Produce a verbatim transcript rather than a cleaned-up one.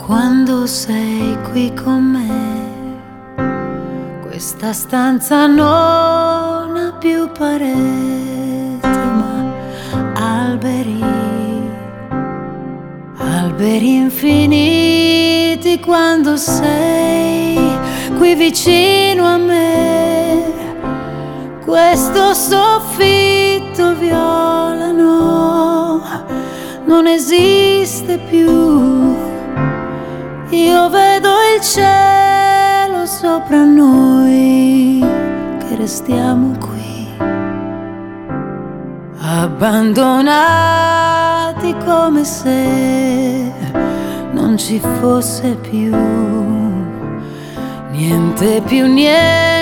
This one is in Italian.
Quando sei qui con me, questa stanza non ha più pareti, ma alberi, alberi infiniti. Quando sei qui vicino a me, questo soffitto violano non esiste più. Io vedo il cielo sopra noi, che restiamo qui, abbandonati come se non ci fosse più niente più niente